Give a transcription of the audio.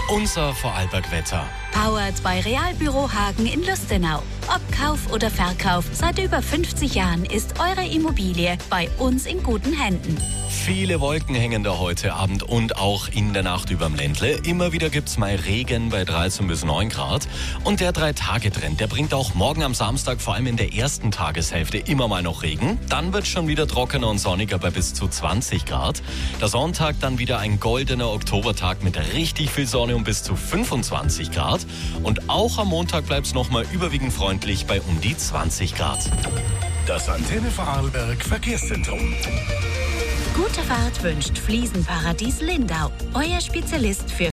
Unser Vorarlberg-Wetter. Powered bei Realbüro Hagen in Lustenau. Ob Kauf oder Verkauf, seit über 50 Jahren ist eure Immobilie bei uns in guten Händen. Viele Wolken hängen da heute Abend und auch in der Nacht überm Ländle. Immer wieder gibt's mal Regen bei 13 bis 9 Grad. Und der 3-Tage-Trend, der bringt auch morgen am Samstag, vor allem in der ersten Tageshälfte, immer mal noch Regen. Dann wird's schon wieder trockener und sonniger bei bis zu 20 Grad. Der Sonntag dann wieder ein goldener Oktobertag mit richtig viel Sonne und bis zu 25 Grad. Und auch am Montag bleibt's nochmal überwiegend freundlich bei um die 20 Grad. Das Antenne Vorarlberg Verkehrszentrum. Gute Fahrt wünscht Fliesenparadies Lindau. Euer Spezialist für